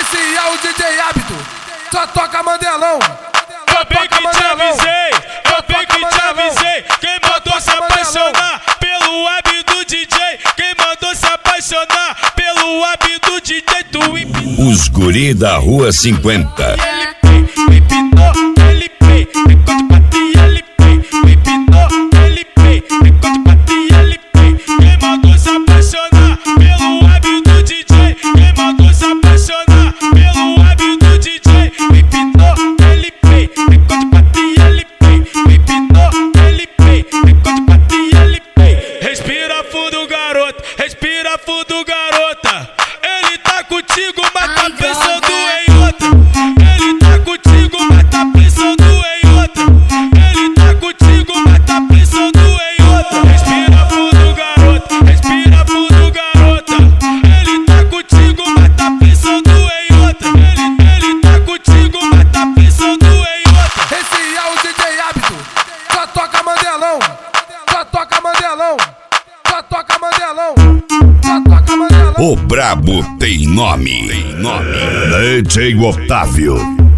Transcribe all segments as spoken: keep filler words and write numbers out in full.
Esse é o D J Hábito, só toca Mandelão. Eu bem que te avisei, eu bem que te avisei. Quem mandou se apaixonar pelo hábito D J? Quem mandou se apaixonar pelo hábito D J? Tu empinou. Os guri da Rua cinquenta. Ele pei, empinou, ele pei, enquanto bate ele pei, empinou, ele pei, enquanto bate ele pei. Quem mandou se apaixonar pelo hábito D J? Quem mandou se apaixonar pelo hábito D J? Empinou, ele pei, enquanto bate ele pei, empinou, ele pei, enquanto bate ele pei. Respira fundo, garoto, respira fundo, garota. Ele tá contigo, mas tá pensando em outra. Ele tá contigo, mas tá pensando em outra. Ele tá contigo, mas tá pensando em outra. Respira fundo, garoto, respira fundo, garota. Ele tá contigo, mas tá pensando em outra. Ele, ele tá contigo, mas tá pensando em outra. Esse é o D J Hábito, só toca Mandelão. Só toca Mandelão. Só toca Mandelão. Só toca Mandelão. O brabo tem nome. Tem nome. D J Otávio.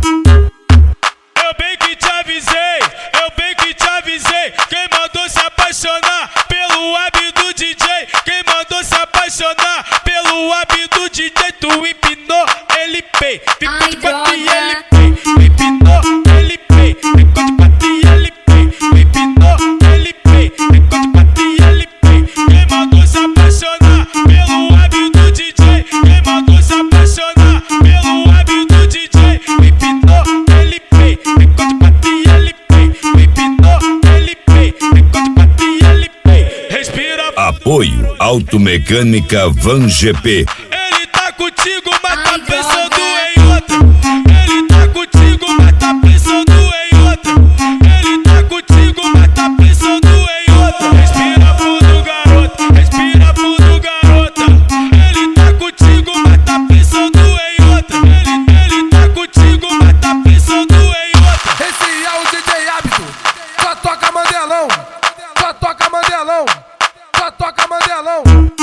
Eu bem que te avisei, eu bem que te avisei. Quem mandou se apaixonar pelo hábito D J? Quem mandou se apaixonar pelo hábito D J? Tu empinou, ele pei, enquanto bate ele pei, empinou, ele pei, enquanto bate ele pei, empinou, ele pei, enquanto bate ele pei. Quem mandou se apaixonar pelo hábito D J? Quem mandou se apaixonar pelo hábito D J? Empinou, ele pei, enquanto bate ele pei, empinou, ele pei, enquanto bate ele pei. Respira. Apoio Automecânica Van G P. Ele tá contigo, mas tá pensando em outra. Ele tá contigo, mas tá pensando em outra. Ele tá contigo, mas tá pensando em outra. Respira fundo, garoto, respira fundo, garota. Ele tá contigo, mas tá pensando em outra. Ele, ele tá contigo, mas tá pensando em outra. Esse é o D J Hábito, só toca Mandelão. Só toca Mandelão. Só toca Mandelão.